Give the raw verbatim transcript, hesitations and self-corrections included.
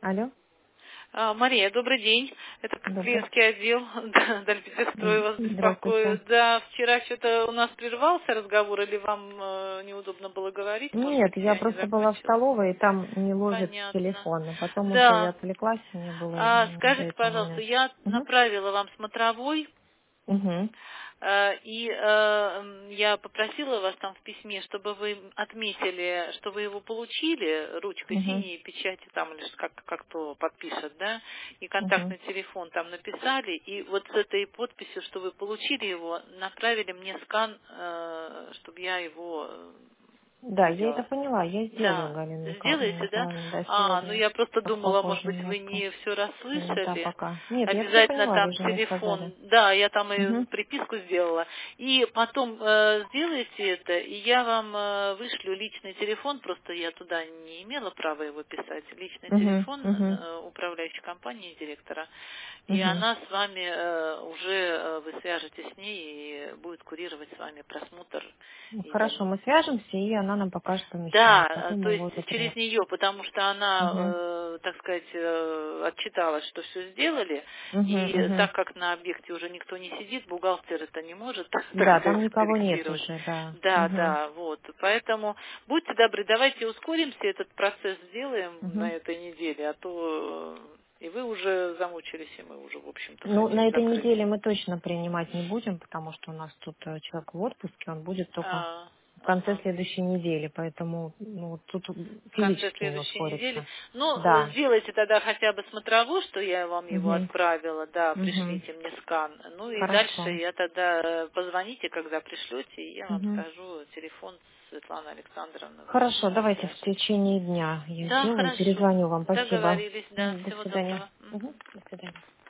Алло, А, Мария, добрый день. Это добрый. клиентский отдел Дальпетекстрой М, вас Здравствуйте. беспокоит. Да, вчера что-то у нас прервался разговор, или вам э, неудобно было говорить? Может Нет, быть, я я не просто была в закончила? столовой, и там не ловит Понятно. телефон. И потом уже я Да. отвлеклась, мне было А, м, до скажите, этого пожалуйста, момента. я Угу. направила вам смотровой. Угу. Э, И э, м, я попросила вас там в письме, чтобы вы отметили, что вы его получили, ручкой Угу. синей печати, там или как, как кто подпишет, да, и Угу. контактный телефон там написали, и вот с этой подписью, что вы получили его, направили мне скан, э, чтобы я его э, Да, я это сделала. поняла, я сделаю, Да, Галина Николаевна, сделаете, да? Николаевна, да, А, ну сегодня. я просто Как думала, может попозже быть, вы немножко. не все Занята расслышали. пока. Нет, я все Обязательно поняла, вы там же мне сказали. телефон. Да, я там и Угу. приписку сделала. И потом э, сделайте это, и я вам э, вышлю личный телефон, просто я туда не имела права его писать. Личный Угу. телефон Угу. э, управляющей компании директора. И Угу. она с вами э, уже, э, вы свяжетесь с ней и будет курировать с вами просмотр и Хорошо, дальше. мы свяжемся, и она нам покажет помещение. Да, э, Потом то мы есть его через закроем. нее, потому что она, Угу. э, так сказать, э, отчиталась, что все сделали, Угу. и Угу. так как на объекте уже никто не сидит, бухгалтер это не может, так Да, там сказать, никого нет скорректировать. уже, да. Да, Угу. да, вот. Поэтому будьте добры, давайте ускоримся, этот процесс сделаем на Угу. этой неделе, а то э, и вы уже замучились, и мы уже, в общем-то, Ну, на хотим этой закрыть. неделе мы точно принимать не будем, потому что у нас тут э, человек в отпуске, он будет только А, в конце ага. следующей недели, поэтому ну, вот тут В конце физически не следующей недели. ускорится. Ну, э, Да. сделайте тогда хотя бы смотровую, что я вам его Угу. отправила, да, Угу. пришлите мне скан. Ну и дальше Хорошо. я тогда э, позвоните, когда пришлете, и я вам Угу. скажу телефон Светланы Александровны, вы с Хорошо, ней давайте в свяжетесь. течение дня я Да, сделаю, хорошо. перезвоню вам. Спасибо. Договорились, да. М, До Всего свидания. доброго. Мгм. Угу. До свидания.